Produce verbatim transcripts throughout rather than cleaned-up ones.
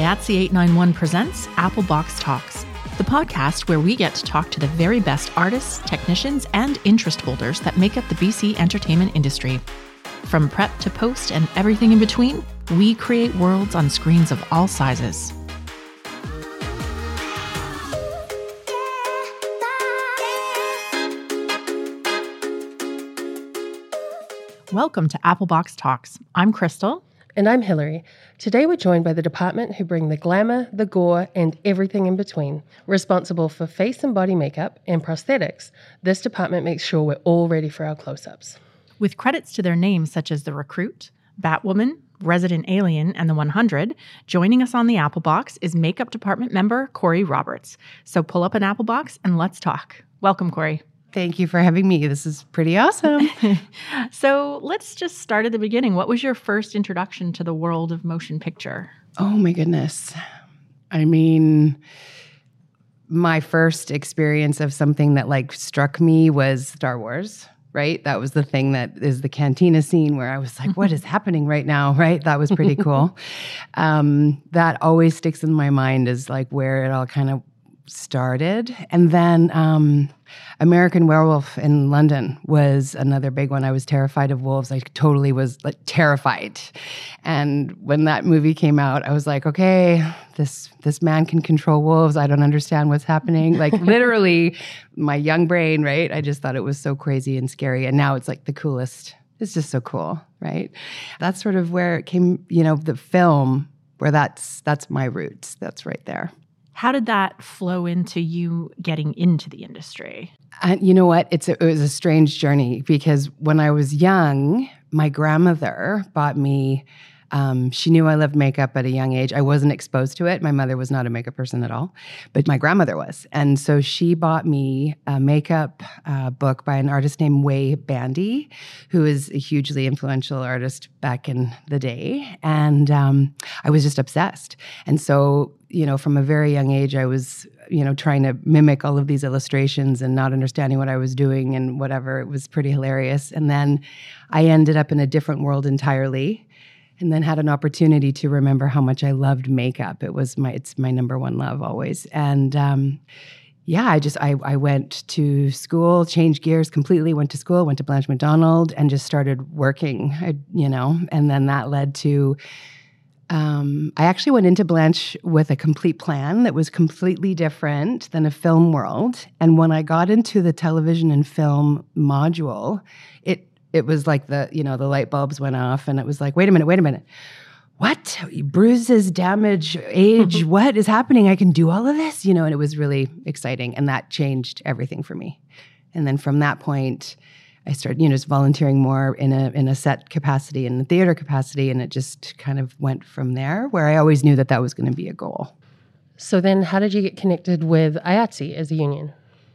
I A T S E eight nine one presents Apple Box Talks, the podcast where we get to talk to the very best artists, technicians, and interest holders that make up the B C entertainment industry. From prep to post and everything in between, we create worlds on screens of all sizes. Welcome to Apple Box Talks. I'm Crystal. And I'm Hillary. Today we're joined by the department who bring the glamour, the gore, and everything in between. Responsible for face and body makeup and prosthetics, this department makes sure we're all ready for our close-ups. With credits to their names such as The Recruit, Batwoman, Resident Alien, and The one hundred, joining us on the Apple Box is makeup department member Corey Roberts. So pull up an Apple Box and let's talk. Welcome, Corey. Thank you for having me. This is pretty awesome. So let's just start at the beginning. What was your first introduction to the world of motion picture? Oh my goodness. I mean, my first experience of something that like struck me was Star Wars, right? That was the thing that is the cantina scene where I was like, what is happening right now, right? That was pretty cool. um, that always sticks in my mind as like where it all kind of started. And then um, American Werewolf in London was another big one. I was terrified of wolves. I totally was like terrified. And when that movie came out, I was like, okay, this this man can control wolves. I don't understand what's happening. Like literally my young brain, right? I just thought it was so crazy and scary. And now it's like the coolest. It's just so cool, right? That's sort of where it came, you know, the film, where that's that's my roots. That's right there. How did that flow into you getting into the industry? And you know what? It's a, it was a strange journey because when I was young, my grandmother bought me, um, she knew I loved makeup at a young age. I wasn't exposed to it. My mother was not a makeup person at all, but my grandmother was. And so she bought me a makeup uh, book by an artist named Way Bandy, who is a hugely influential artist back in the day. And um, I was just obsessed. And so you know, from a very young age, I was, you know, trying to mimic all of these illustrations and not understanding what I was doing and whatever. It was pretty hilarious. And then I ended up in a different world entirely, and then had an opportunity to remember how much I loved makeup. It was my, it's my number one love always. And um, yeah, I just, I, I went to school, changed gears completely, went to school, went to Blanche Macdonald, and just started working, I, you know, and then that led to Um, I actually went into Blanche with a complete plan that was completely different than a film world. And when I got into the television and film module, it it was like the, you know, the light bulbs went off and it was like, wait a minute, wait a minute. What? Bruises, damage, age, what is happening? I can do all of this? You know, and it was really exciting. And that changed everything for me. And then from that point, I started, you know, just volunteering more in a in a set capacity and a theater capacity, and it just kind of went from there, where I always knew that that was going to be a goal. So then how did you get connected with I A T S E as a union?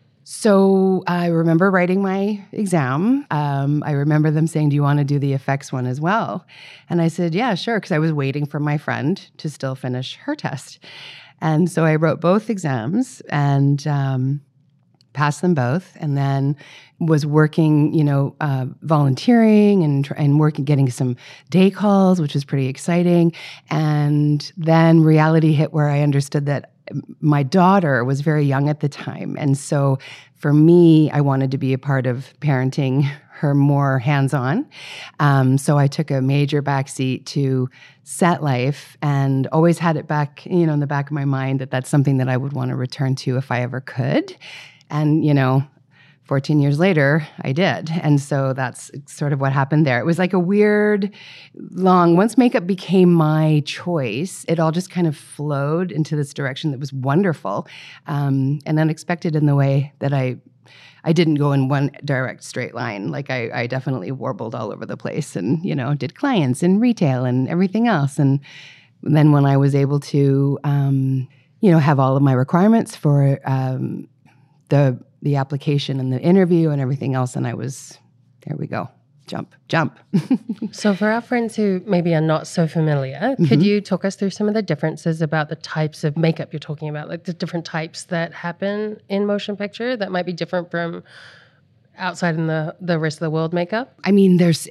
So I remember writing my exam. Um, I remember them saying, do you want to do the effects one as well? And I said, yeah, sure, because I was waiting for my friend to still finish her test. And so I wrote both exams and um passed them both, and then was working, you know, uh, volunteering and and working, getting some day calls, which was pretty exciting. And then reality hit where I understood that my daughter was very young at the time. And so for me, I wanted to be a part of parenting her more hands-on. Um, so I took a major backseat to set life and always had it back, you know, in the back of my mind that that's something that I would want to return to if I ever could. And, you know, fourteen years later, I did. And so that's sort of what happened there. It was like a weird, long, once makeup became my choice, it all just kind of flowed into this direction that was wonderful um, and unexpected in the way that I I didn't go in one direct straight line. Like I, I definitely warbled all over the place and, you know, did clients and retail and everything else. And then when I was able to, um, you know, have all of my requirements for um, the the application and the interview and everything else, and I was, there we go, jump, jump. So for our friends who maybe are not so familiar, mm-hmm. could you talk us through some of the differences about the types of makeup you're talking about, like the different types that happen in motion picture that might be different from outside in the, the rest of the world makeup? I mean, there's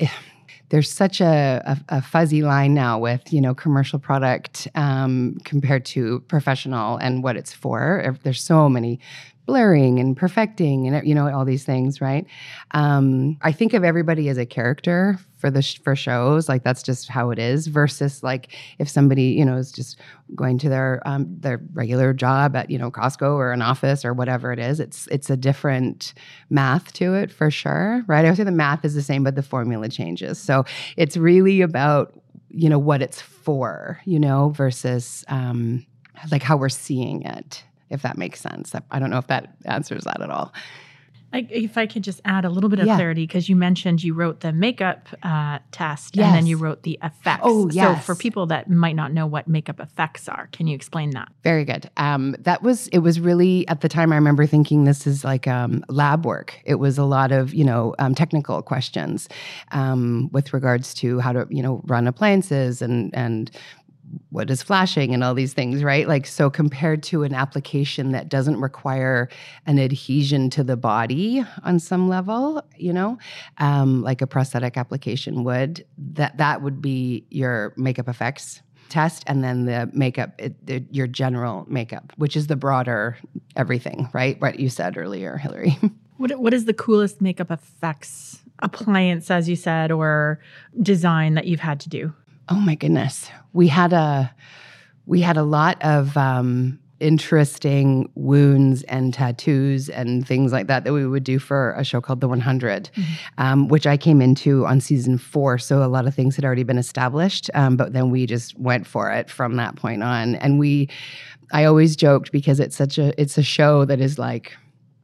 there's such a, a, a fuzzy line now with, you know, commercial product um, compared to professional and what it's for. There's so many blurring and perfecting and, you know, all these things, right? Um, I think of everybody as a character for the sh- for shows, like that's just how it is, versus like if somebody, you know, is just going to their um, their regular job at, you know, Costco or an office or whatever it is, it's it's a different math to it for sure, right? I would say the math is the same, but the formula changes. So it's really about, you know, what it's for, you know, versus um, like how we're seeing it, if that makes sense. I don't know if that answers that at all. I, if I could just add a little bit of yeah. clarity, because you mentioned you wrote the makeup uh, test yes. and then you wrote the effects. Oh, yes. So for people that might not know what makeup effects are, can you explain that? Very good. Um, that was, it was really, at the time I remember thinking this is like um, lab work. It was a lot of, you know, um, technical questions um, with regards to how to, you know, run appliances and, and what is flashing and all these things, right? Like, so compared to an application that doesn't require an adhesion to the body on some level, you know, um, like a prosthetic application would, that that would be your makeup effects test. And then the makeup, it, the, your general makeup, which is the broader everything, right? What you said earlier, Hillary. What What is the coolest makeup effects appliance, as you said, or design that you've had to do? Oh my goodness. We had a we had a lot of um, interesting wounds and tattoos and things like that that we would do for a show called The one hundred, mm-hmm. um, which I came into on season four. So a lot of things had already been established, um, but then we just went for it from that point on. And we, I always joked because it's such a it's a show that is like,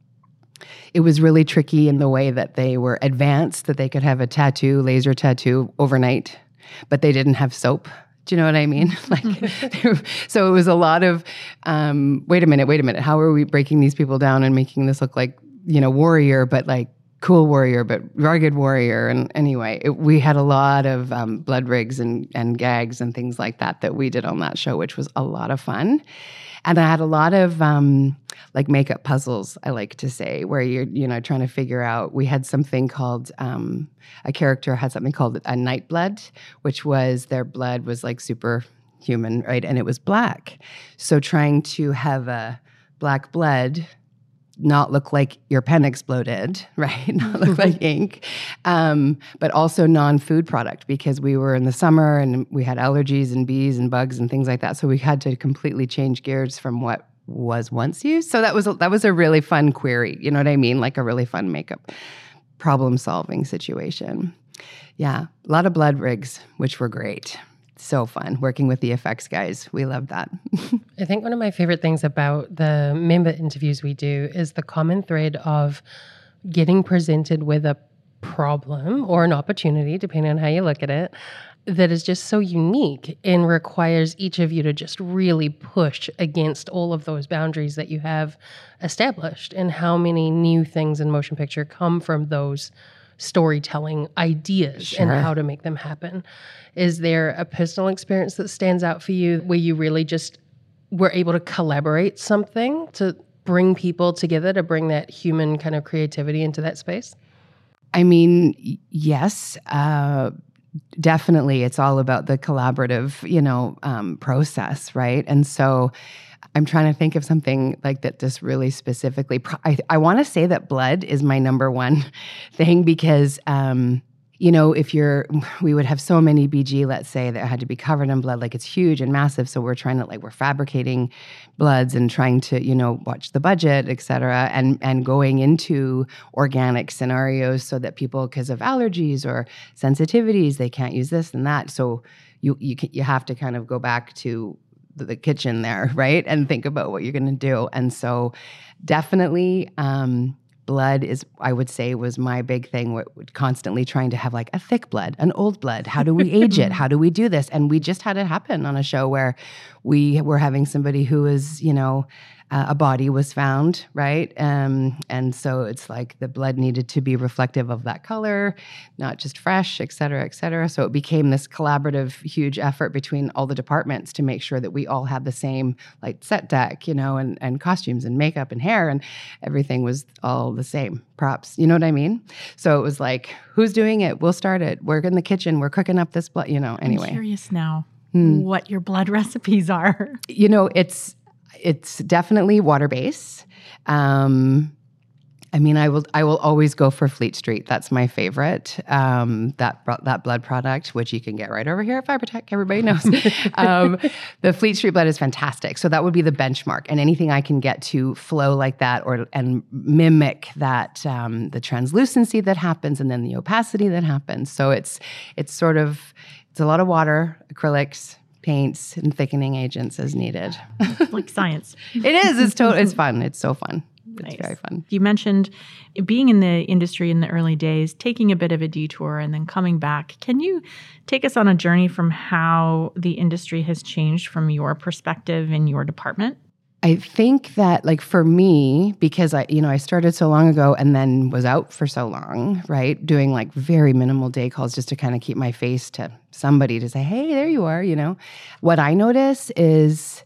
it was really tricky in the way that they were advanced, that they could have a tattoo, laser tattoo overnight, but they didn't have soap. Do you know what I mean? Like, so it was a lot of, um, wait a minute, wait a minute. How are we breaking these people down and making this look like, you know, warrior, but like cool warrior, but rugged warrior. And anyway, it, we had a lot of um, blood rigs and, and gags and things like that that we did on that show, which was a lot of fun. And I had a lot of um, like makeup puzzles, I like to say, where you're, you know, trying to figure out, we had something called, um, a character had something called a night blood, which was their blood was like superhuman, right? And it was black. So trying to have a black blood not look like your pen exploded, right? Not look like ink, um, but also non-food product, because we were in the summer and we had allergies and bees and bugs and things like that. So we had to completely change gears from what was once used. So that was a, that was a really fun query. You know what I mean? Like a really fun makeup problem-solving situation. Yeah, a lot of blood rigs, which were great. So fun working with the effects guys. We love that. I think one of my favorite things about the member interviews we do is the common thread of getting presented with a problem or an opportunity, depending on how you look at it, that is just so unique and requires each of you to just really push against all of those boundaries that you have established. And how many new things in motion picture come from those storytelling ideas Sure. and how to make them happen. Is there a personal experience that stands out for you where you really just were able to collaborate something to bring people together, to bring that human kind of creativity into that space? I mean, y- yes, uh, definitely. It's all about the collaborative, you know, um, process, right? And so I'm trying to think of something like that just really specifically. I, I want to say that blood is my number one thing because, um, you know, if you're, we would have so many B G, let's say, that had to be covered in blood, like it's huge and massive. So we're trying to, like, we're fabricating bloods and trying to, you know, watch the budget, et cetera, and, and going into organic scenarios so that people, because of allergies or sensitivities, they can't use this and that. So you, you, you have to kind of go back to the kitchen there, right? And think about what you're going to do. And so definitely um, blood is, I would say, was my big thing, we're constantly trying to have like a thick blood, an old blood. How do we age it? How do we do this? And we just had it happen on a show where we were having somebody who was, you know, uh, a body was found, right? Um, and so it's like the blood needed to be reflective of that color, not just fresh, et cetera, et cetera. So it became this collaborative, huge effort between all the departments to make sure that we all had the same like set deck, you know, and, and costumes and makeup and hair, and everything was all the same. Props, you know what I mean? So it was like, who's doing it? We'll start it. We're in the kitchen. We're cooking up this blood, you know, anyway. I'm curious now Hmm. what your blood recipes are. You know, it's it's definitely water base. Um, I mean, I will I will always go for Fleet Street. That's my favorite. Um, that that blood product, which you can get right over here at FiberTech. Everybody knows. um, the Fleet Street blood is fantastic. So that would be the benchmark. And anything I can get to flow like that or and mimic that um, the translucency that happens and then the opacity that happens. So it's it's sort of it's a lot of water, acrylics, paints, and thickening agents as needed. Like science. It is. It's to- It's fun. It's so fun. It's Nice. very fun. You mentioned being in the industry in the early days, taking a bit of a detour and then coming back. Can you take us on a journey from how the industry has changed from your perspective in your department? I think that, like, for me, because I, you know, I started so long ago and then was out for so long, right? Doing like very minimal day calls just to kind of keep my face to somebody to say, hey, there you are, you know. What I notice is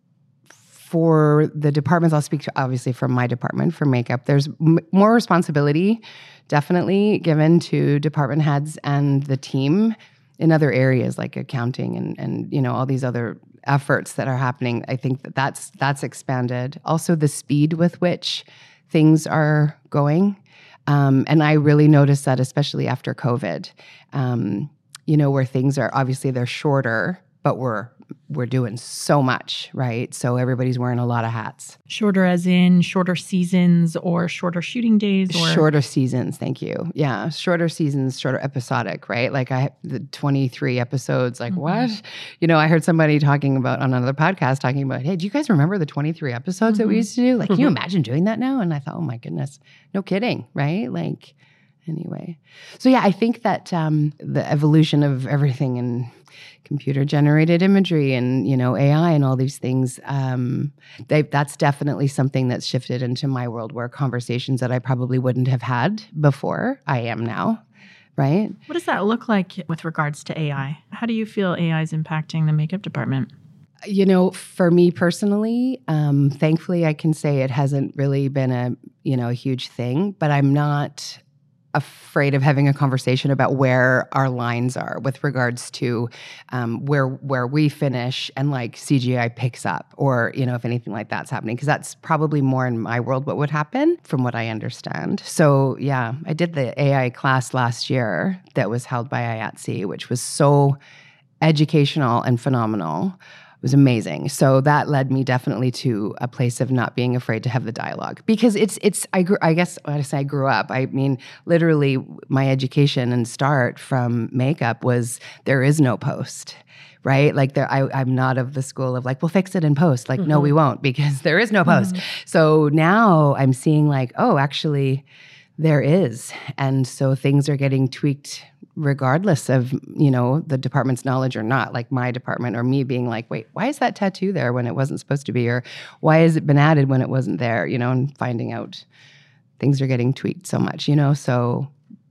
for the departments, I'll speak to obviously from my department for makeup, there's m- more responsibility definitely given to department heads and the team in other areas like accounting and, and you know, all these other efforts that are happening. I think that that's, that's expanded. Also the speed with which things are going. Um, and I really noticed that especially after COVID, um, you know, where things are, obviously they're shorter, but we're we're doing so much, right? So everybody's wearing a lot of hats. Shorter as in shorter seasons or shorter shooting days? Or Shorter seasons, thank you. Yeah, shorter seasons, shorter episodic, right? Like I the twenty-three episodes, like mm-hmm. what? You know, I heard somebody talking about on another podcast talking about, hey, do you guys remember the twenty-three episodes mm-hmm. that we used to do? Like, can you imagine doing that now? And I thought, oh my goodness, no kidding, right? Like, anyway. So yeah, I think that um, the evolution of everything and computer generated imagery and, you know, A I and all these things, um, they, that's definitely something that's shifted into my world where conversations that I probably wouldn't have had before, I am now, right? What does that look like with regards to A I? How do you feel A I is impacting the makeup department? You know, for me personally, um, thankfully I can say it hasn't really been a, you know, a huge thing, but I'm not afraid of having a conversation about where our lines are with regards to um, where where we finish and like C G I picks up, or you know, if anything like that's happening, because that's probably more in my world what would happen from what I understand. So yeah, I did the A I class last year that was held by I A T S E, which was so educational and phenomenal. It was amazing. So that led me definitely to a place of not being afraid to have the dialogue, because it's, it's, I grew, I guess when I say I grew up, I mean, literally my education and start from makeup was there is no post, right? Like there, I, I'm not of the school of like, we'll fix it in post. Like, mm-hmm. no, we won't, because there is no post. Mm-hmm. So now I'm seeing like, oh, actually there is. And so things are getting tweaked regardless of, you know, the department's knowledge or not, like my department or me being like, wait, why is that tattoo there when it wasn't supposed to be? Or why has it been added when it wasn't there? You know, and finding out things are getting tweaked so much, you know? So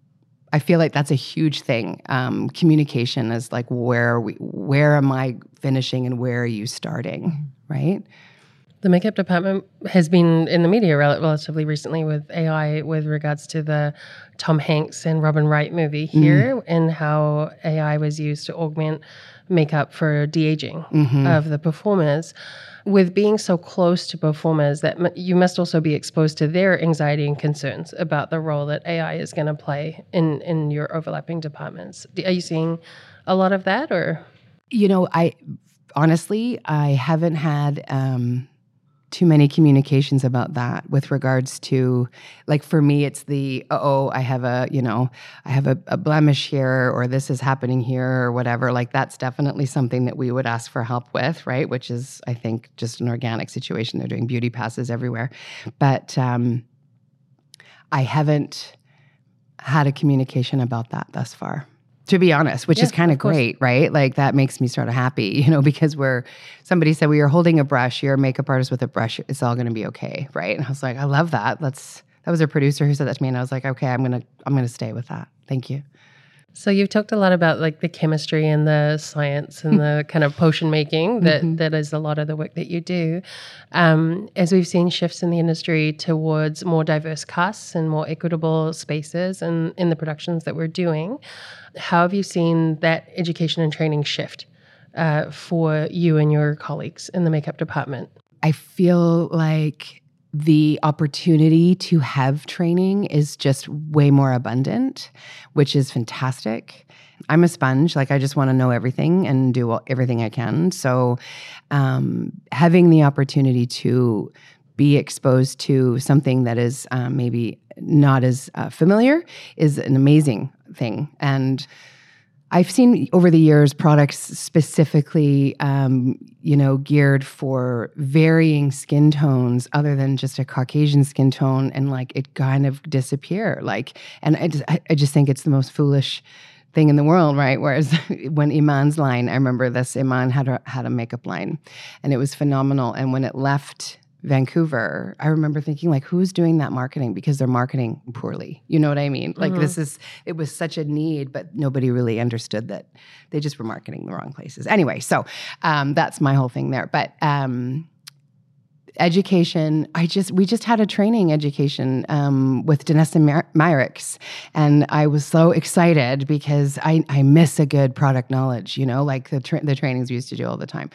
I feel like that's a huge thing. Um, communication is like, where are we, where am I finishing and where are you starting, right? The makeup department has been in the media rel- relatively recently with A I with regards to the Tom Hanks and Robin Wright movie here, mm. and how A I was used to augment makeup for de-aging mm-hmm. of the performers. With being so close to performers, that m- you must also be exposed to their anxiety and concerns about the role that A I is going to play in, in your overlapping departments. Are you seeing a lot of that, or? You know, I honestly, I haven't had... Um, too many communications about that with regards to, like, for me, it's the, oh, I have a, you know, I have a, a blemish here, or this is happening here, or whatever. Like, that's definitely something that we would ask for help with, right? Which is, I think, just an organic situation. They're doing beauty passes everywhere. But um, I haven't had a communication about that thus far. to be honest, which Yeah, is kind of of course. great, right? Like that makes me sort of happy, you know, because we're, somebody said, well, you're holding a brush, you're a makeup artist with a brush, it's all going to be okay, right? And I was like, I love that. Let's, that was a producer who said that to me, and I was like, okay, I'm going to, I'm going to stay with that. Thank you. So you've talked a lot about like the chemistry and the science and the kind of potion making that, Mm-hmm. that is a lot of the work that you do. Um, as we've seen shifts in the industry towards more diverse casts and more equitable spaces and in the productions that we're doing, how have you seen that education and training shift uh, for you and your colleagues in the makeup department? I feel like the opportunity to have training is just way more abundant, which is fantastic. I'm a sponge. Like, I just want to know everything and do all, everything I can. So um, having the opportunity to be exposed to something that is um, maybe not as uh, familiar is an amazing thing. And I've seen over the years products specifically, um, you know, geared for varying skin tones other than just a Caucasian skin tone, and like it kind of disappear. Like, and I just, I just think it's the most foolish thing in the world, right? Whereas when Iman's line, I remember this, Iman had a, had a makeup line, and it was phenomenal. And when it left Vancouver, I remember thinking, like, who's doing that marketing? Because they're marketing poorly. You know what I mean? Like, Mm-hmm. this is, it was such a need, but nobody really understood that they just were marketing the wrong places. Anyway, so um, that's my whole thing there. But um, education, I just, we just had a training education um, with Danessa Myricks, and I was so excited because I, I miss a good product knowledge, you know, like the, tra- the trainings we used to do all the time.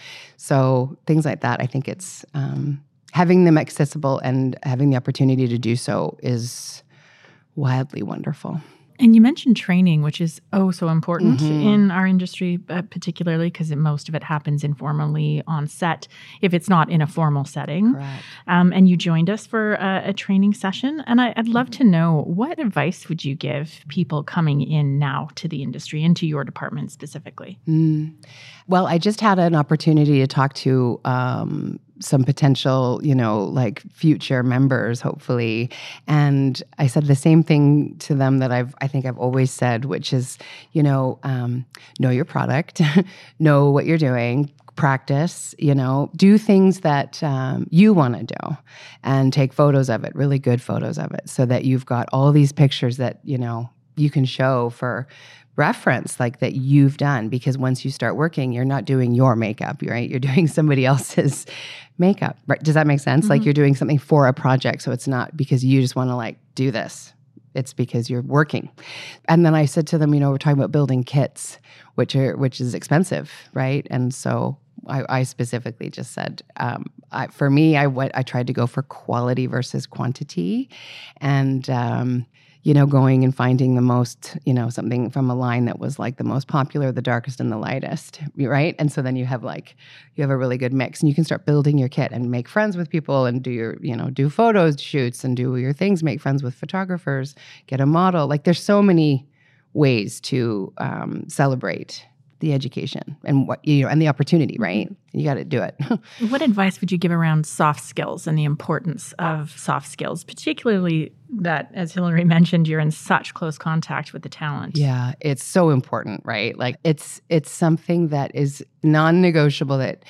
So things like that, I think it's, um, having them accessible and having the opportunity to do so is wildly wonderful. And you mentioned training, which is oh so important Mm-hmm. in our industry, uh, particularly because most of it happens informally on set, if it's not in a formal setting. Correct. Um, and you joined us for a, a training session. And I, I'd love to know, what advice would you give people coming in now to the industry, into your department specifically? Mm. Well, I just had an opportunity to talk to um, some potential, you know, like future members, hopefully. And I said the same thing to them that I've, I think I've always said, which is, you know, um, know your product, know what you're doing, practice, you know, do things that um, you want to do, and take photos of it, really good photos of it, so that you've got all these pictures that, you know, you can show for reference, like that you've done. Because once you start working, you're not doing your makeup, right? You're doing somebody else's makeup, right? Does that make sense? Mm-hmm. Like, you're doing something for a project. So it's not because you just want to like do this. It's because you're working. And then I said to them, you know, we're talking about building kits, which are, which is expensive, right? And so I, I specifically just said, um, I, for me, I went, I tried to go for quality versus quantity, and um, you know, going and finding the most, you know, something from a line that was like the most popular, the darkest and the lightest, right? And so then you have like, you have a really good mix, and you can start building your kit and make friends with people and do your, you know, do photo shoots and do your things, make friends with photographers, get a model. Like, there's so many ways to um, celebrate the education and what, you know, and the opportunity, right? Mm-hmm. You got to do it. What advice would you give around soft skills and the importance of soft skills, particularly that, as Hilary mentioned, you're in such close contact with the talent? Yeah, it's so important, right? Like, it's it's something that is non-negotiable, that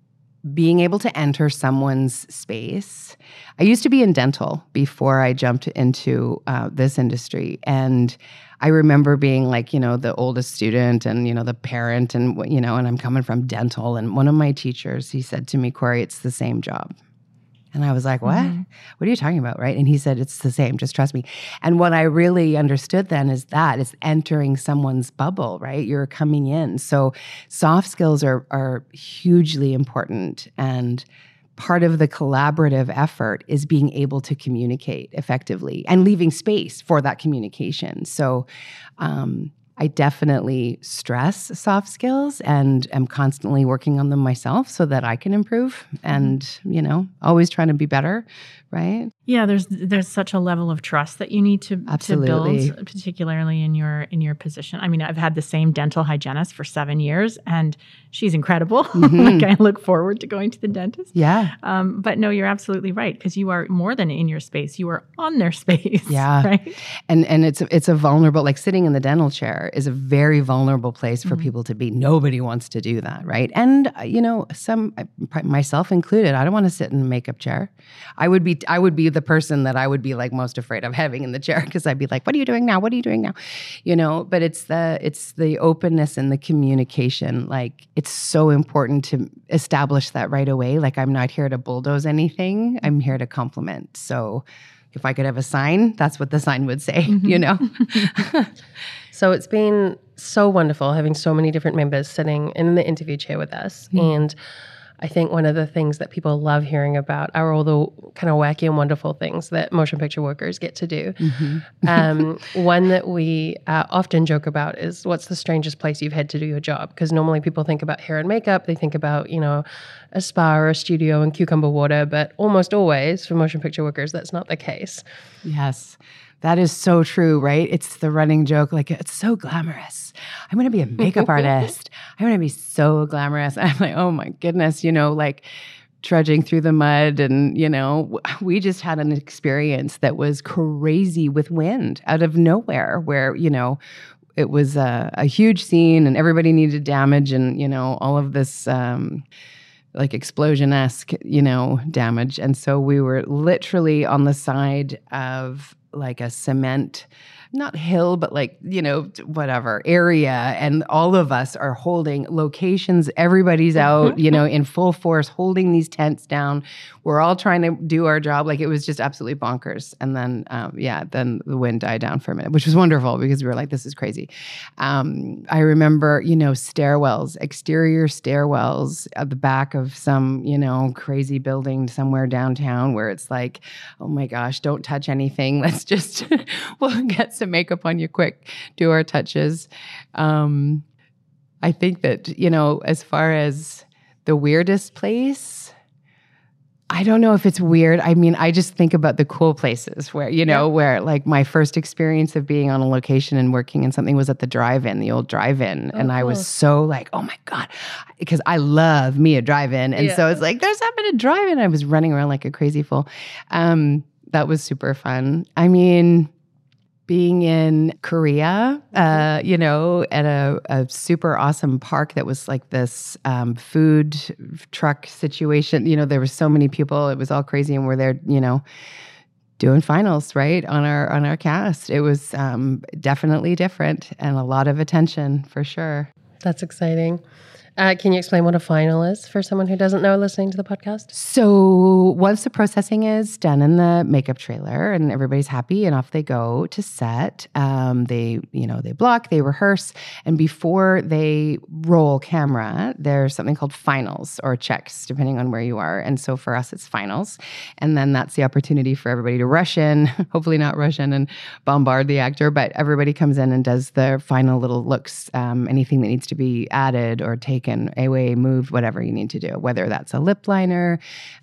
being able to enter someone's space. I used to be in dental before I jumped into uh, this industry, and I remember being like, you know, the oldest student and, you know, the parent, and, you know, and I'm coming from dental. And one of my teachers, he said to me, Corey, it's the same job. And I was like, what? Mm-hmm. What are you talking about, right? And he said, it's the same, just trust me. And what I really understood then is that it's entering someone's bubble, right? You're coming in. So soft skills are are hugely important, and part of the collaborative effort is being able to communicate effectively and leaving space for that communication. So um, I definitely stress soft skills and am constantly working on them myself so that I can improve, and, you know, always trying to be better, right? Yeah, there's there's such a level of trust that you need to, to build, particularly in your in your position. I mean, I've had the same dental hygienist for seven years, and she's incredible. Mm-hmm. Like I look forward to going to the dentist. Yeah. Um, but no, you're absolutely right, because you are more than in your space; you are on their space. Yeah. Right. And and it's it's a vulnerable, like sitting in the dental chair is a very vulnerable place for mm-hmm. people to be. Nobody wants to do that, right? And you know, some myself included, I don't want to sit in a makeup chair. I would be I would be the person that I would be like most afraid of having in the chair, because I'd be like, what are you doing now? What are you doing now? You know, but it's the it's the openness and the communication. Like it's so important to establish that right away. Like I'm not here to bulldoze anything. I'm here to compliment. So if I could have a sign, that's what the sign would say, mm-hmm. you know? So it's been so wonderful having so many different members sitting in the interview chair with us. Mm-hmm. And I think one of the things that people love hearing about are all the kind of wacky and wonderful things that motion picture workers get to do. Mm-hmm. um, one that we uh, often joke about is, what's the strangest place you've had to do your job? Because normally people think about hair and makeup. They think about, you know, a spa or a studio and cucumber water. But almost always for motion picture workers, that's not the case. Yes. That is so true, right? It's the running joke, like, it's so glamorous. I'm going to be a makeup artist. I'm going to be so glamorous. And I'm like, oh my goodness, you know, like trudging through the mud. And, you know, we just had an experience that was crazy with wind out of nowhere, where, you know, it was a, a huge scene and everybody needed damage and, you know, all of this um, like explosion-esque, you know, damage. And so we were literally on the side of like a cement, not hill, but like, you know, whatever area. And all of us are holding locations. Everybody's out, you know, in full force, holding these tents down. We're all trying to do our job. Like it was just absolutely bonkers. And then, um, yeah, then the wind died down for a minute, which was wonderful because we were like, this is crazy. Um, I remember, you know, stairwells, exterior stairwells at the back of some, you know, crazy building somewhere downtown where it's like, oh my gosh, don't touch anything. Let's just, we'll get some makeup on you quick, do our touches. Um, I think that, you know, as far as the weirdest place, I don't know if it's weird. I mean, I just think about the cool places where, you know, yeah. where like my first experience of being on a location and working in something was at the drive-in, the old drive-in. Oh, and I cool. was so like, oh my God, because I love me a drive-in. And yeah. so it's like, there's happened a drive-in. I was running around like a crazy fool. Um, that was super fun. I mean, being in Korea, uh, you know, at a, a super awesome park that was like this um, food truck situation. You know, there were so many people. It was all crazy, and we're there, you know, doing finals, right, on our on our cast. It was um, definitely different and a lot of attention for sure. That's exciting. Uh, can you explain what a final is for someone who doesn't know listening to the podcast? So once the processing is done in the makeup trailer and everybody's happy and off they go to set, um, they, you know, they block, they rehearse, and before they roll camera, there's something called finals or checks, depending on where you are. And so for us, it's finals. And then that's the opportunity for everybody to rush in, hopefully not rush in and bombard the actor, but everybody comes in and does their final little looks, um, anything that needs to be added or taken away, moved, whatever you need to do, whether that's a lip liner,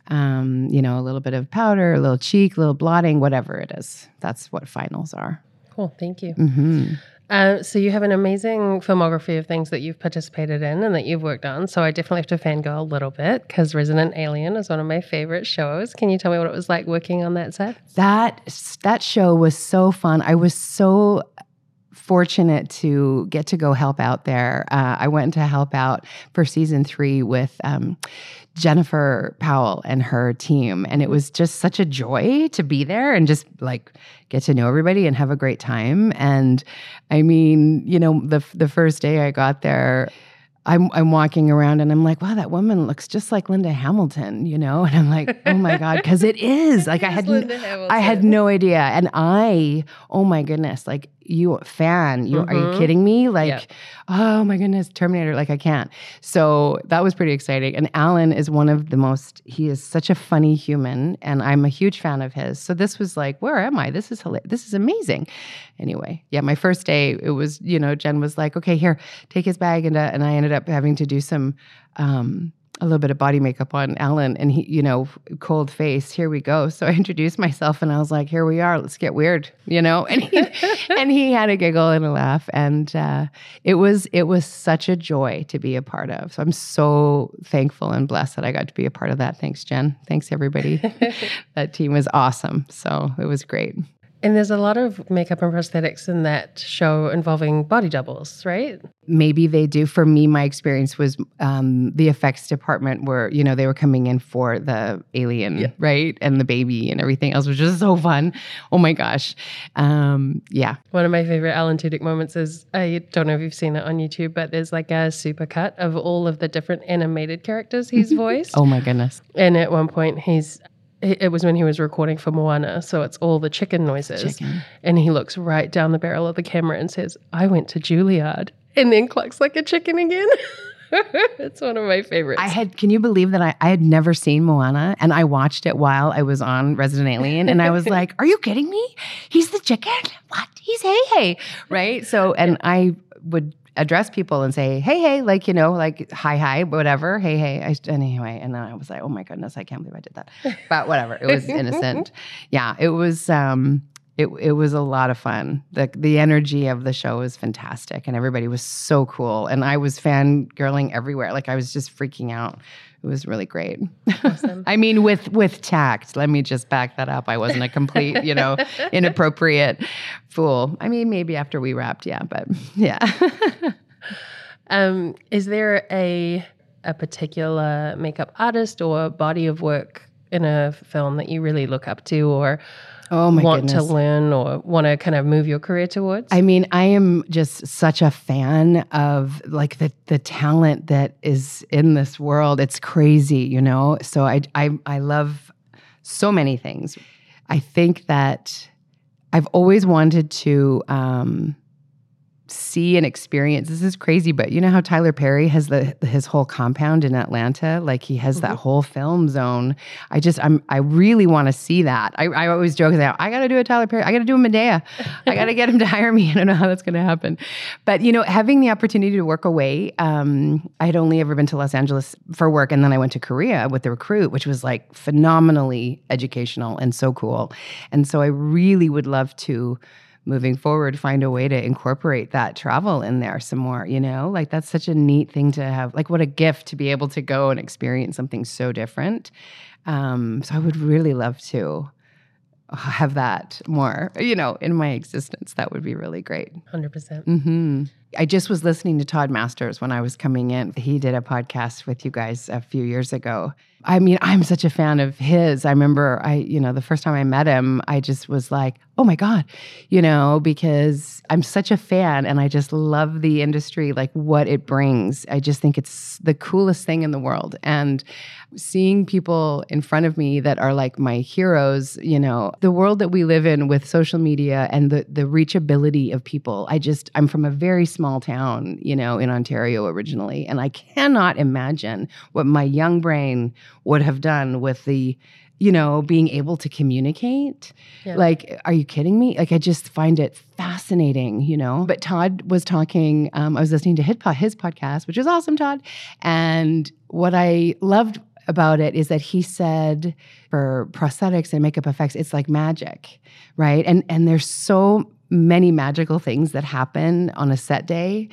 um, you know, a little bit of powder, a little cheek, a little blotting, whatever it is. That's what finals are. Cool. Thank you. Mm-hmm. Uh, so you have an amazing filmography of things that you've participated in and that you've worked on. So I definitely have to fangirl a little bit because Resident Alien is one of my favorite shows. Can you tell me what it was like working on that set? That, that show was so fun. I was so fortunate to get to go help out there. Uh, I went to help out for season three with um, Jennifer Powell and her team. And it was just such a joy to be there and just like get to know everybody and have a great time. And I mean, you know, the the first day I got there, I'm I'm walking around and I'm like, wow, that woman looks just like Linda Hamilton, you know? And I'm like, oh my God, because it is. Like I had n- I had no idea. And I, oh my goodness, like you fan, you mm-hmm. are you kidding me? Like, yeah. oh my goodness, Terminator, like I can't. So that was pretty exciting. And Alan is one of the most, he is such a funny human and I'm a huge fan of his. So this was like, where am I? This is hilarious. This is amazing. Anyway, yeah, my first day, it was, you know, Jen was like, okay, here, take his bag. And, uh, and I ended up having to do some, um, a little bit of body makeup on Alan, and he, you know, cold face, here we go. So I introduced myself and I was like, here we are, let's get weird, you know? And he, and he had a giggle and a laugh. And uh, it was, it was such a joy to be a part of. So I'm so thankful and blessed that I got to be a part of that. Thanks, Jen. Thanks, everybody. That team was awesome. So it was great. And there's a lot of makeup and prosthetics in that show involving body doubles, right? Maybe they do. For me, my experience was um, the effects department where, you know, they were coming in for the alien, yeah. right? And the baby and everything else, which was so fun. Oh my gosh. Um, yeah. One of my favorite Alan Tudyk moments is, I don't know if you've seen it on YouTube, but there's like a super cut of all of the different animated characters he's voiced. Oh my goodness. And at one point he's, it was when he was recording for Moana, so it's all the chicken noises. Chicken. And he looks right down the barrel of the camera and says, I went to Juilliard, and then clucks like a chicken again. It's one of my favorites. I had, can you believe that I, I had never seen Moana, and I watched it while I was on Resident Alien, and I was like, are you kidding me? He's the chicken? What? He's Hey Hey, right? So, and I would address people and say, hey, hey, like, you know, like, hi, hi, whatever, hey, hey. I, anyway, and then I was like, oh my goodness, I can't believe I did that. But whatever, it was innocent. Yeah, it was, um, it it was a lot of fun. The the energy of the show was fantastic, and everybody was so cool. And I was fangirling everywhere. Like, I was just freaking out. It was really great. Awesome. I mean, with with tact. Let me just back that up. I wasn't a complete, you know, inappropriate fool. I mean, maybe after we wrapped, yeah, but yeah. um, is there a a particular makeup artist or body of work in a film that you really look up to, or oh my want goodness. to learn, or want to kind of move your career towards? I mean, I am just such a fan of like the the talent that is in this world. It's crazy, you know? So I I I love so many things. I think that I've always wanted to um see and experience. This is crazy, but you know how Tyler Perry has the his whole compound in Atlanta? Like he has mm-hmm. that whole film zone. I just, I'm, I really want to see that. I, I always joke that I got to do a Tyler Perry. I got to do a Medea. I got to get him to hire me. I don't know how that's going to happen. But, you know, having the opportunity to work away, um, I had only ever been to Los Angeles for work. And then I went to Korea with the Recruit, which was like phenomenally educational and so cool. And so I really would love to, moving forward, find a way to incorporate that travel in there some more, you know? Like, that's such a neat thing to have. Like, what a gift to be able to go and experience something so different. Um, so I would really love to have that more, you know, in my existence. That would be really great. one hundred percent. Mm-hmm. I just was listening to Todd Masters when I was coming in. He did a podcast with you guys a few years ago. I mean, I'm such a fan of his. I remember I, you know, the first time I met him, I just was like, oh my God, you know, because I'm such a fan and I just love the industry, like what it brings. I just think it's the coolest thing in the world. And seeing people in front of me that are like my heroes, you know, the world that we live in with social media and the the reachability of people. I just, I'm from a very small town, you know, in Ontario originally, and I cannot imagine what my young brain would have done with the, you know, being able to communicate. Yeah. Like, are you kidding me? Like, I just find it fascinating, you know? But Todd was talking, um, I was listening to his, his podcast, which is awesome, Todd. And what I loved about it is that he said for prosthetics and makeup effects, it's like magic, right? And and there's so many magical things that happen on a set day.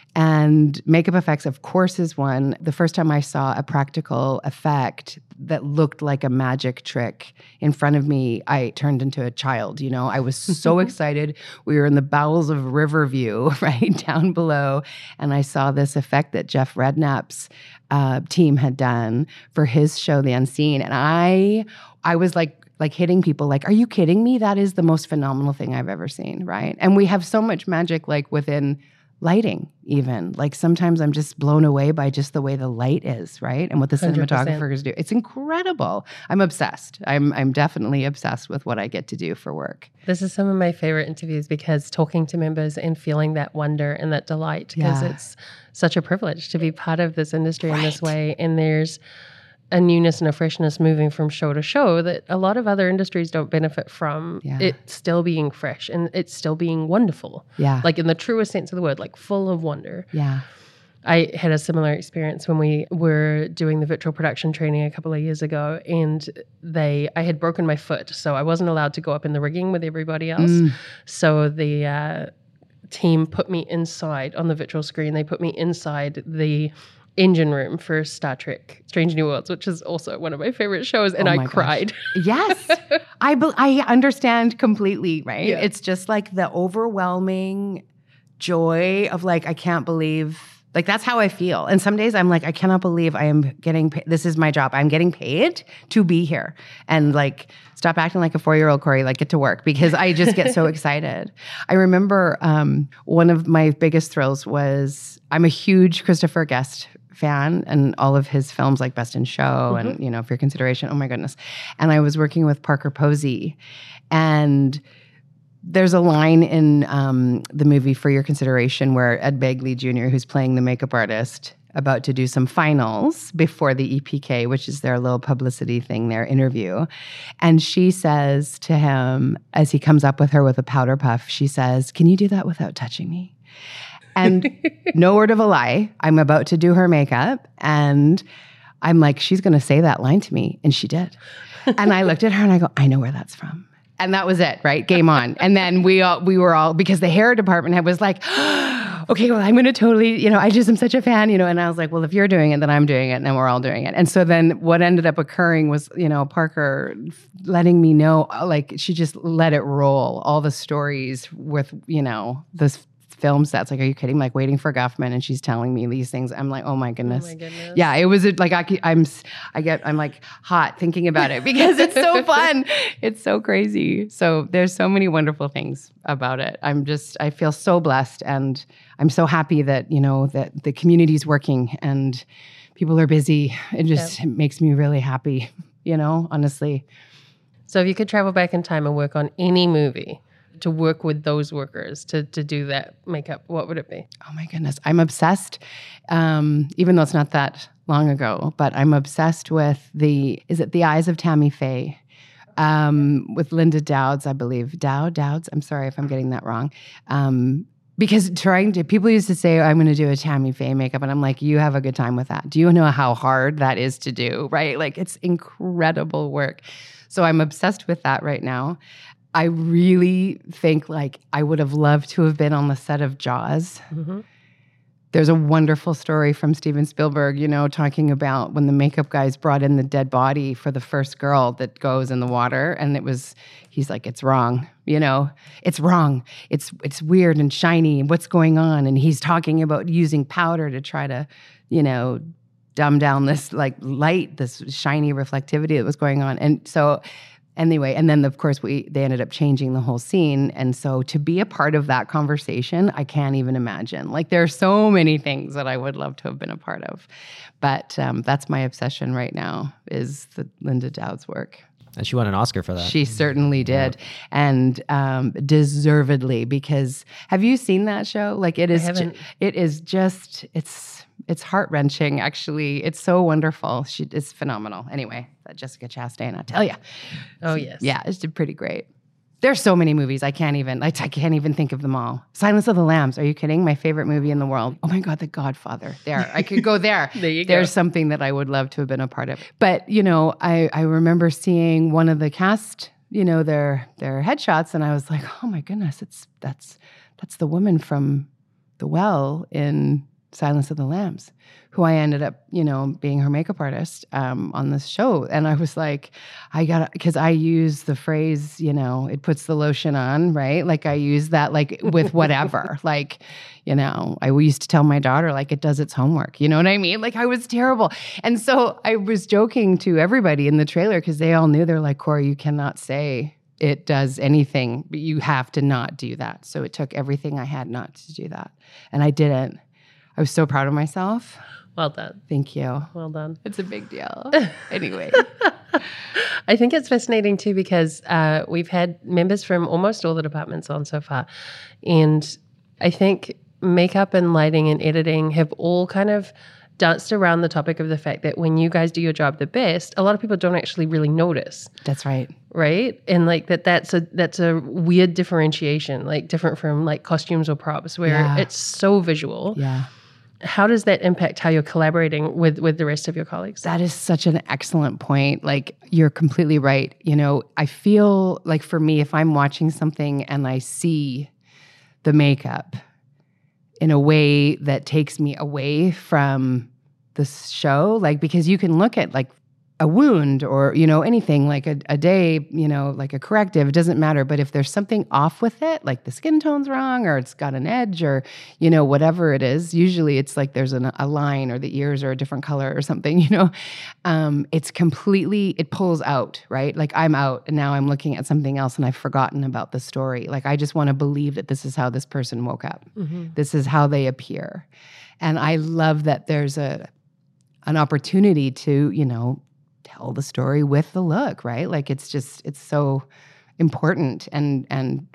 And makeup effects, of course, is one. The first time I saw a practical effect that looked like a magic trick in front of me, I turned into a child, you know? I was so excited. We were in the bowels of Riverview, right, down below, and I saw this effect that Jeff Redknapp's uh, team had done for his show, The Unseen, and I, I was like, like hitting people like, are you kidding me? That is the most phenomenal thing I've ever seen, right? And we have so much magic like within lighting even. Like sometimes I'm just blown away by just the way the light is, right? And what the cinematographers one hundred percent do. It's incredible. I'm obsessed. I'm I'm definitely obsessed with what I get to do for work. This is some of my favorite interviews because talking to members and feeling that wonder and that delight, because yeah. it's such a privilege to be part of this industry right. in this way. And there's a newness and a freshness moving from show to show that a lot of other industries don't benefit from. Yeah. It still being fresh and it's still being wonderful. Yeah. Like in the truest sense of the word, like full of wonder. Yeah. I had a similar experience when we were doing the virtual production training a couple of years ago, and they I had broken my foot, so I wasn't allowed to go up in the rigging with everybody else. Mm. So the uh, team put me inside on the virtual screen. They put me inside the engine room for Star Trek Strange New Worlds, which is also one of my favorite shows, and oh I cried. Yes. I be- I understand completely, right? Yeah. It's just like the overwhelming joy of like, I can't believe, like that's how I feel. And some days I'm like, I cannot believe I am getting paid. This is my job. I'm getting paid to be here. And like, stop acting like a four-year-old, Corey, like get to work, because I just get so excited. I remember um, one of my biggest thrills was, I'm a huge Christopher Guest fan, and all of his films like Best in Show mm-hmm. and, you know, For Your Consideration. Oh my goodness. And I was working with Parker Posey, and there's a line in um, the movie For Your Consideration where Ed Begley Junior, who's playing the makeup artist, about to do some finals before the E P K, which is their little publicity thing, their interview. And she says to him, as he comes up with her with a powder puff, she says, "Can you do that without touching me?" And no word of a lie, I'm about to do her makeup, and I'm like, she's going to say that line to me. And she did. And I looked at her and I go, I know where that's from. And that was it, right? Game on. And then we all, we were all, because the hair department was like, oh, okay, well, I'm going to totally, you know, I just am such a fan, you know, and I was like, well, if you're doing it, then I'm doing it, and then we're all doing it. And so then what ended up occurring was, you know, Parker letting me know, like, she just let it roll, all the stories with, you know, this film sets. Like, are you kidding? Like, Waiting for Guffman, and she's telling me these things. I'm like, oh my goodness. Oh my goodness. Yeah, it was like I, I'm, I get, I'm like hot thinking about it because it's so fun. It's so crazy. So there's so many wonderful things about it. I'm just, I feel so blessed, and I'm so happy that, you know, that the community's working and people are busy. It just yep. makes me really happy, you know, honestly. So if you could travel back in time and work on any movie, to work with those workers to to do that makeup, what would it be? Oh my goodness. I'm obsessed, um, even though it's not that long ago, but I'm obsessed with the, is it The Eyes of Tammy Faye? Um, with Linda Dowds, I believe. Dow, Dowds? I'm sorry if I'm getting that wrong. Um, because trying to, people used to say, oh, I'm going to do a Tammy Faye makeup. And I'm like, you have a good time with that. Do you know how hard that is to do, right? Like, it's incredible work. So I'm obsessed with that right now. I really think like I would have loved to have been on the set of Jaws. Mm-hmm. There's a wonderful story from Steven Spielberg, you know, talking about when the makeup guys brought in the dead body for the first girl that goes in the water. And it was, he's like, it's wrong, you know, it's wrong. It's, it's weird and shiny. What's going on? And he's talking about using powder to try to, you know, dumb down this like light, this shiny reflectivity that was going on. And so anyway, and then of course we they ended up changing the whole scene. And so to be a part of that conversation, I can't even imagine. Like, there are so many things that I would love to have been a part of. But um, that's my obsession right now, is the Linda Dowds work. And she won an Oscar for that. She certainly did. Yeah. And um, deservedly, because have you seen that show? Like, it is ju- it is just it's It's heart-wrenching, actually. It's so wonderful. She is phenomenal. Anyway, that Jessica Chastain, I tell you. Oh, yes. Yeah, it's pretty great. There's so many movies. I can't even, I, I can't even think of them all. Silence of the Lambs. Are you kidding? My favorite movie in the world. Oh my God, The Godfather. There, I could go there. There you There's go. There's something that I would love to have been a part of. But, you know, I, I remember seeing one of the cast, you know, their their headshots, and I was like, oh my goodness, it's that's that's the woman from The Well in Silence of the Lambs, who I ended up, you know, being her makeup artist um, on this show. And I was like, I got, because I use the phrase, you know, it puts the lotion on, right? Like, I use that like with whatever. Like, you know, I used to tell my daughter, like, it does its homework. You know what I mean? Like, I was terrible. And so I was joking to everybody in the trailer, because they all knew, they're like, Corey, you cannot say it does anything, but you have to not do that. So it took everything I had not to do that. And I didn't. I was so proud of myself. Well done. Thank you. Well done. It's a big deal. Anyway. I think it's fascinating too, because uh, we've had members from almost all the departments on so far. And I think makeup and lighting and editing have all kind of danced around the topic of the fact that when you guys do your job the best, a lot of people don't actually really notice. That's right. Right? And like that that's a that's a weird differentiation, like different from like costumes or props, where yeah. it's so visual. Yeah. how does that impact how you're collaborating with, with the rest of your colleagues? That is such an excellent point. Like, you're completely right. You know, I feel like for me, if I'm watching something and I see the makeup in a way that takes me away from the show, like, because you can look at like a wound or, you know, anything like a, a day, you know, like a corrective, it doesn't matter. But if there's something off with it, like the skin tone's wrong or it's got an edge or, you know, whatever it is, usually it's like there's an, a line or the ears are a different color or something, you know, um, it's completely, it pulls out, right? Like I'm out and now I'm looking at something else and I've forgotten about the story. Like I just want to believe that this is how this person woke up. Mm-hmm. This is how they appear. And I love that there's a an opportunity to, you know, tell the story with the look, right? Like it's just, it's so important. And, and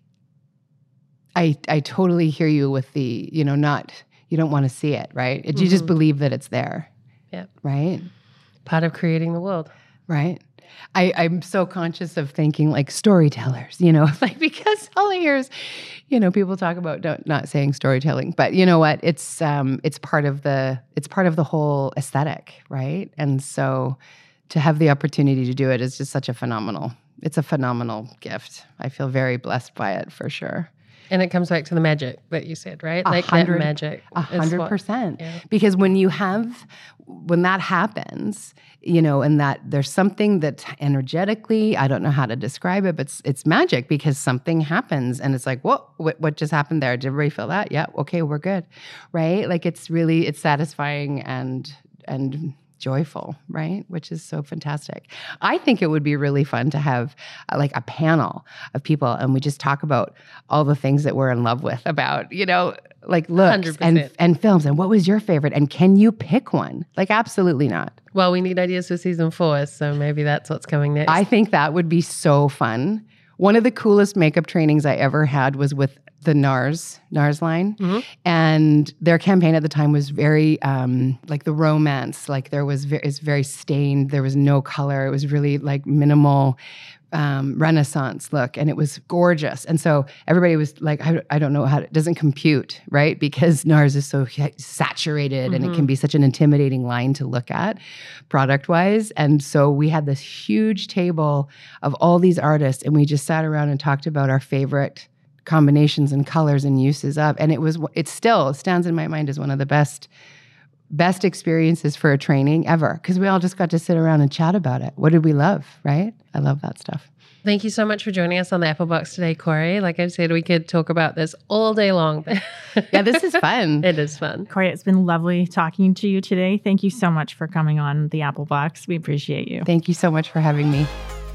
I, I totally hear you with the, you know, not, you don't want to see it, right? It, mm-hmm. You just believe that it's there. Yeah. Right. Part of creating the world. Right. I, I'm so conscious of thinking like storytellers, you know, like because all I hear is, you know, people talk about don't, not saying storytelling, but you know what? It's um, it's part of the it's part of the whole aesthetic, right? And so to have the opportunity to do it is just such a phenomenal. It's a phenomenal gift. I feel very blessed by it for sure. And it comes back to the magic that you said, right? Like that magic. A hundred percent. Because when you have, when that happens, you know, and that there's something that energetically, I don't know how to describe it, but it's, it's magic because something happens and it's like, whoa, what, what just happened there? Did everybody feel that? Yeah. Okay, we're good. Right? Like it's really, it's satisfying and, and joyful, right? Which is so fantastic. I think it would be really fun to have uh, like a panel of people and we just talk about all the things that we're in love with about, you know, like looks and, and films. And what was your favorite? And can you pick one? Like, absolutely not. Well, we need ideas for season four, so maybe that's what's coming next. I think that would be so fun. One of the coolest makeup trainings I ever had was with the NARS, NARS line. Mm-hmm. And their campaign at the time was very, um, like the romance, like there was, ve- it's very stained. There was no color. It was really like minimal um, Renaissance look. And it was gorgeous. And so everybody was like, I, I don't know how to, it doesn't compute, right? Because NARS is so saturated mm-hmm. and it can be such an intimidating line to look at product wise. And so we had this huge table of all these artists and we just sat around and talked about our favorite combinations and colors and uses of, and it was, it still stands in my mind as one of the best, best experiences for a training ever. Cause we all just got to sit around and chat about it. What did we love? Right? I love that stuff. Thank you so much for joining us on the Apple Box today, Corey. Like I said, we could talk about this all day long. Yeah, this is fun. It is fun. Corey, it's been lovely talking to you today. Thank you so much for coming on the Apple Box. We appreciate you. Thank you so much for having me.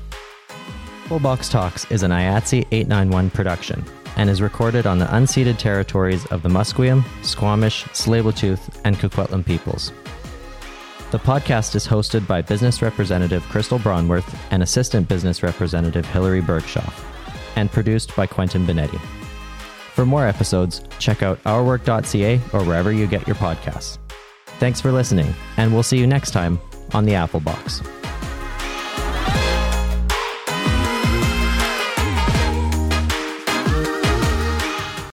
Apple Box Talks is an I A T S E eight ninety-one production and is recorded on the unceded territories of the Musqueam, Squamish, Tsleil-Waututh, and Coquitlam peoples. The podcast is hosted by Business Representative Crystal Braunworth and Assistant Business Representative Hilary Bergshoff, and produced by Quentin Benetti. For more episodes, check out our work dot c a or wherever you get your podcasts. Thanks for listening, and we'll see you next time on the Apple Box.